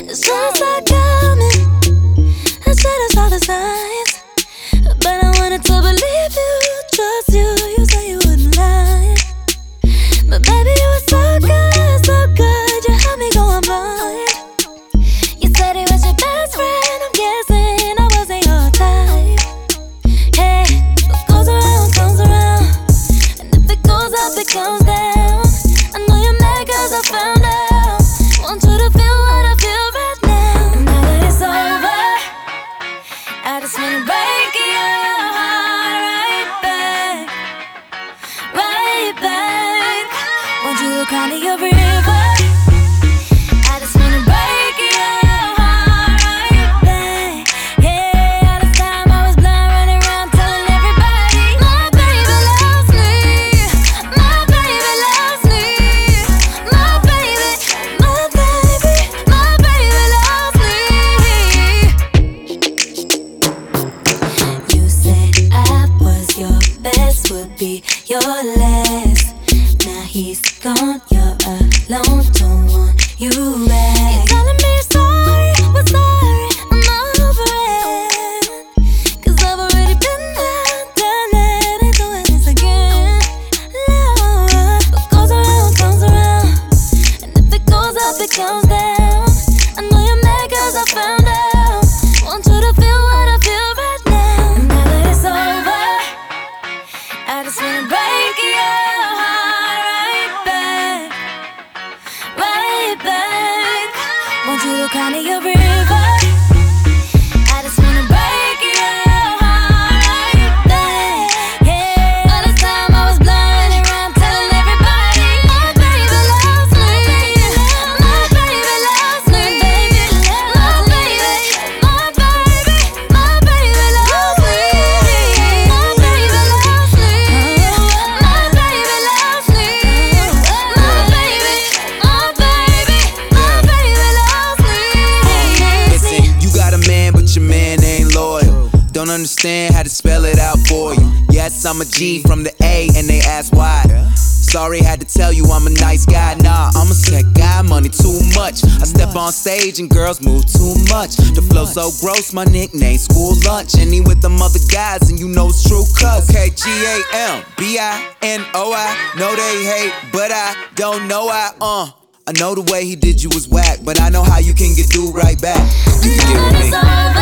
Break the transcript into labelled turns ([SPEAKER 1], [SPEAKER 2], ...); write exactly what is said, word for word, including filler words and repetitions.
[SPEAKER 1] It's just like coming. I said I saw the signs, but I wanted to believe you, trust you. You say you wouldn't lie, but baby you were so good, so good. You had me going blind. You said he was your best friend. I'm guessing I wasn't your type. Hey, what goes around comes around, and if it goes up, it comes down. I know you're mad 'cause I found out. Want you to feel what I feel right now. And now that it's over, I just wanna break your heart right back, right back. Want you to cry me a river. I just wanna break your heart right back. Yeah, all this time I was blind, running around telling everybody my baby loves me, my baby loves me, my baby, my baby, my baby loves me. You said I was your best, would be your last. Now he's gone, you're alone, don't want you back. You're telling me you're sorry, but sorry, I'm over it. 'Cause I've already been there, done it, ain't doing this again. Love, what goes around comes around, and if it goes up, it comes down. I know you're mad 'cause I found out. Want you to feel what I feel right now. And now that it's over, I just wanna break your heart right back, right back. Want you to cry me a river. I just wanna break your heart right back. Yeah, all this time I was blind, running around telling everybody my baby loves me, my baby loves me, my baby, my baby, my baby loves me, my baby loves me, my baby loves me, my baby, my baby, my baby loves me.
[SPEAKER 2] Listen, you got a man, but your man ain't loyal. Don't understand how to spell it out for you. Yes, I'm a G from the A, and they ask why. Sorry, had to tell you I'm a nice guy. Nah, I'm a sick guy, money too much. I step on stage and girls move too much. The flow so gross, my nickname school lunch. And he with them other guys, and you know it's true cuz. Okay, G A M B I N O I. Know they hate, but I don't know I. Uh, I know the way he did you was whack, but I know how you can get do right back. You can get with me.